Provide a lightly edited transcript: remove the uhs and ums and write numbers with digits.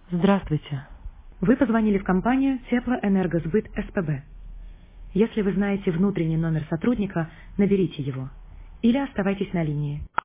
Здравствуйте. Вы позвонили в компанию Теплоэнергосбыт СПБ. Если вы знаете внутренний номер сотрудника, наберите его или оставайтесь на линии.